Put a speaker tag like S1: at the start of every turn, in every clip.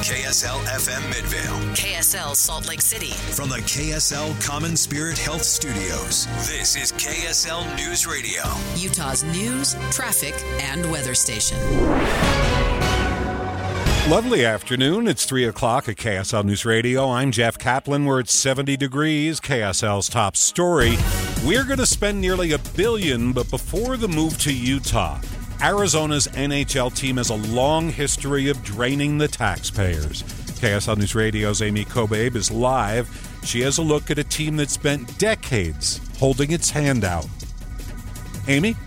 S1: KSL FM Midvale.
S2: KSL Salt Lake City.
S1: From the KSL Common Spirit Health Studios, this is KSL News Radio.
S2: Utah's news, traffic, and weather station.
S3: Lovely afternoon. It's 3 o'clock at KSL News Radio. I'm Jeff Kaplan. We're at 70 degrees. KSL's top story. We're going to spend nearly $1 billion, but before the move to Utah, Arizona's NHL team has a long history of draining the taxpayers. KSL News Radio's Amy Kobabe is live. She has a look at a team that spent decades holding its hand out. Amy?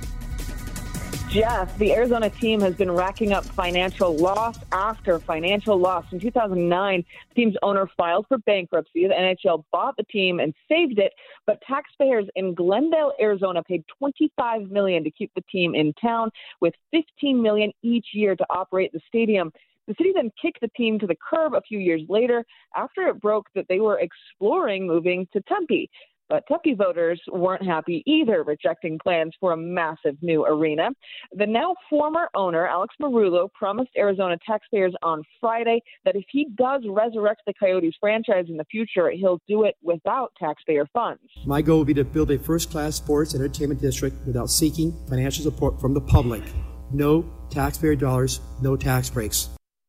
S4: Jeff, the Arizona team has been racking up financial loss after financial loss. In 2009, the team's owner filed for bankruptcy. The NHL bought the team and saved it, but taxpayers in Glendale, Arizona paid $25 million to keep the team in town, with $15 million each year to operate the stadium. The city then kicked the team to the curb a few years later after it broke that they were exploring moving to Tempe. But Tempe voters weren't happy either, rejecting plans for a massive new arena. The now former owner, Alex Marullo, promised Arizona taxpayers on Friday that if he does resurrect the Coyotes franchise in the future, he'll do it without taxpayer funds.
S5: My goal will be to build a first-class sports entertainment district without seeking financial support from the public. No taxpayer dollars, no tax breaks.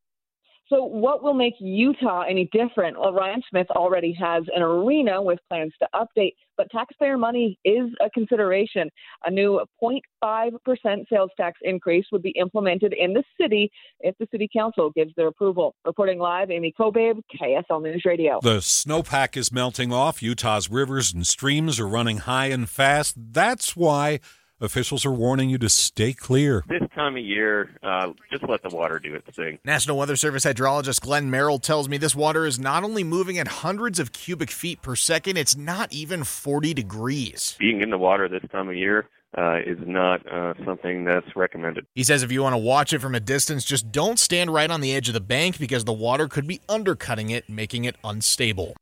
S4: So what will make Utah any different? Well, Ryan Smith already has an arena with plans to update, but taxpayer money is a consideration. A new 0.5% sales tax increase would be implemented in the city if the city council gives their approval. Reporting live, Amy Kobabe, KSL News Radio.
S3: The snowpack is melting off. Utah's rivers and streams are running high and fast. That's why officials are warning you to stay clear.
S6: This time of year, just let the water do its thing.
S7: National Weather Service hydrologist Glenn Merrill tells me this water is not only moving at hundreds of cubic feet per second, it's not even 40 degrees.
S6: Being in the water this time of year is not something that's recommended.
S7: He says if you want to watch it from a distance, just don't stand right on the edge of the bank because the water could be undercutting it, making it unstable.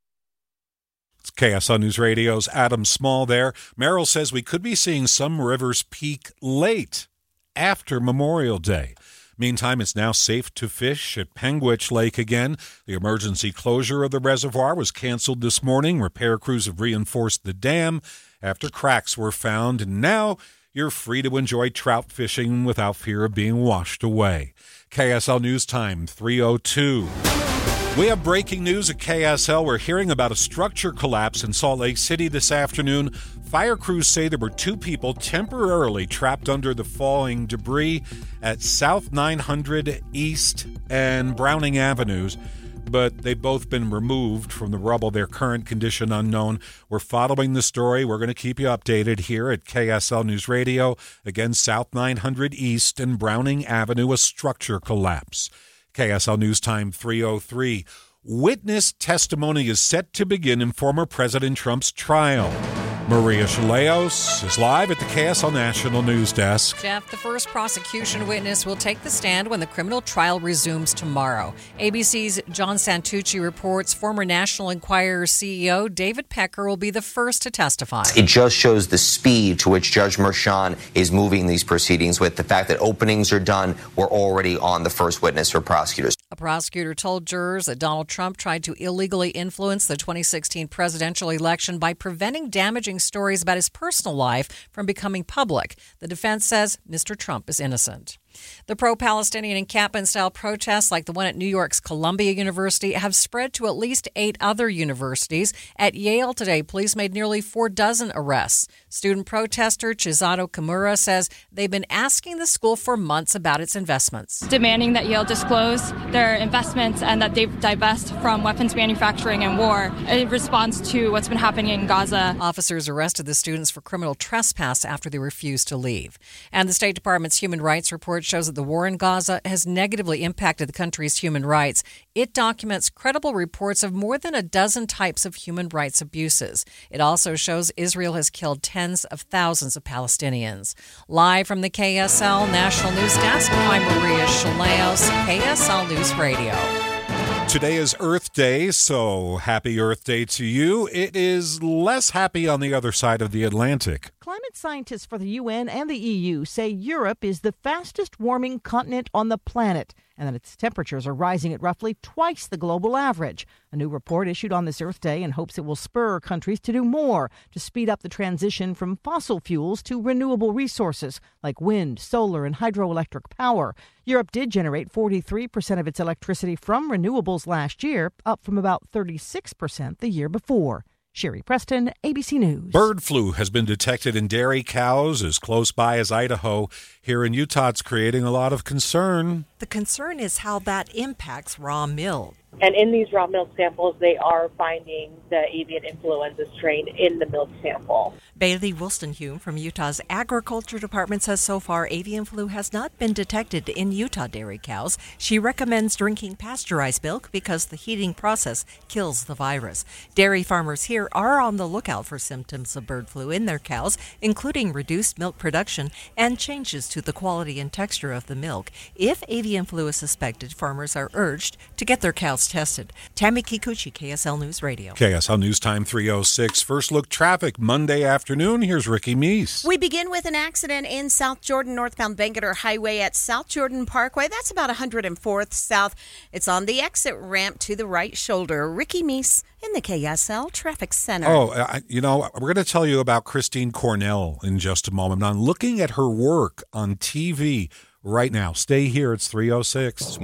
S3: It's KSL News Radio's Adam Small there. Merrill says we could be seeing some rivers peak late after Memorial Day. Meantime, it's now safe to fish at Penguich Lake again. The emergency closure of the reservoir was canceled this morning. Repair crews have reinforced the dam after cracks were found, and now you're free to enjoy trout fishing without fear of being washed away. KSL News Time, 3:02. We have breaking news at KSL. We're hearing about a structure collapse in Salt Lake City this afternoon. Fire crews say there were 2 people temporarily trapped under the falling debris at South 900 East and Browning Avenues, but they've both been removed from the rubble. Their current condition unknown. We're following the story. We're going to keep you updated here at KSL News Radio. Again, South 900 East and Browning Avenue, a structure collapse. KSL News Time, 3:03. Witness testimony is set to begin in former President Trump's trial. Maria Chaleos is live at the KSL National News Desk.
S8: Jeff, the first prosecution witness will take the stand when the criminal trial resumes tomorrow. ABC's John Santucci reports former National Enquirer CEO David Pecker will be the first to testify.
S9: It just shows the speed to which Judge Merchan is moving these proceedings with the fact that openings are done. We're already on the first witness for prosecutors.
S8: A prosecutor told jurors that Donald Trump tried to illegally influence the 2016 presidential election by preventing damaging stories about his personal life from becoming public. The defense says Mr. Trump is innocent. The pro-Palestinian encampment-style protests like the one at New York's Columbia University have spread to at least 8 other universities. At Yale today, police made nearly 4 dozen arrests. Student protester Chisato Kimura says they've been asking the school for months about its investments.
S10: Demanding that Yale disclose their investments and that they divest from weapons manufacturing and war in response to what's been happening in Gaza.
S8: Officers arrested the students for criminal trespass after they refused to leave. And the State Department's Human Rights Report shows that the war in Gaza has negatively impacted the country's human rights. It documents credible reports of more than a dozen types of human rights abuses. It also shows Israel has killed tens of thousands of Palestinians. Live from the KSL National News Desk, I'm Maria Chaleos, KSL News Radio.
S3: Today is Earth Day, so happy Earth Day to you. It is less happy on the other side of the Atlantic.
S11: Climate scientists for the UN and the EU say Europe is the fastest warming continent on the planet, and that its temperatures are rising at roughly twice the global average. A new report issued on this Earth Day in hopes it will spur countries to do more to speed up the transition from fossil fuels to renewable resources like wind, solar, and hydroelectric power. Europe did generate 43% of its electricity from renewables last year, up from about 36% the year before. Sherry Preston, ABC News.
S3: Bird flu has been detected in dairy cows as close by as Idaho. Here in Utah, it's creating a lot of concern.
S12: The concern is how that impacts raw milk.
S13: And in these raw milk samples, they are finding the avian influenza strain in the milk sample.
S12: Bailey Wilstonhume from Utah's Agriculture Department says so far avian flu has not been detected in Utah dairy cows. She recommends drinking pasteurized milk because the heating process kills the virus. Dairy farmers here are on the lookout for symptoms of bird flu in their cows, including reduced milk production and changes to the quality and texture of the milk. If avian flu is suspected, farmers are urged to get their cows tested. Tammy Kikuchi, KSL News Radio.
S3: KSL News Time 3:06. First look traffic Monday afternoon. Here's Ricky Meese.
S14: We begin with an accident in South Jordan, northbound Bangerter Highway at South Jordan Parkway. That's about 104th South. It's on the exit ramp to the right shoulder. Ricky Meese in the KSL Traffic Center.
S3: We're going to tell you about Christine Cornell in just a moment. I'm looking at her work on TV right now. Stay here. It's 3:06.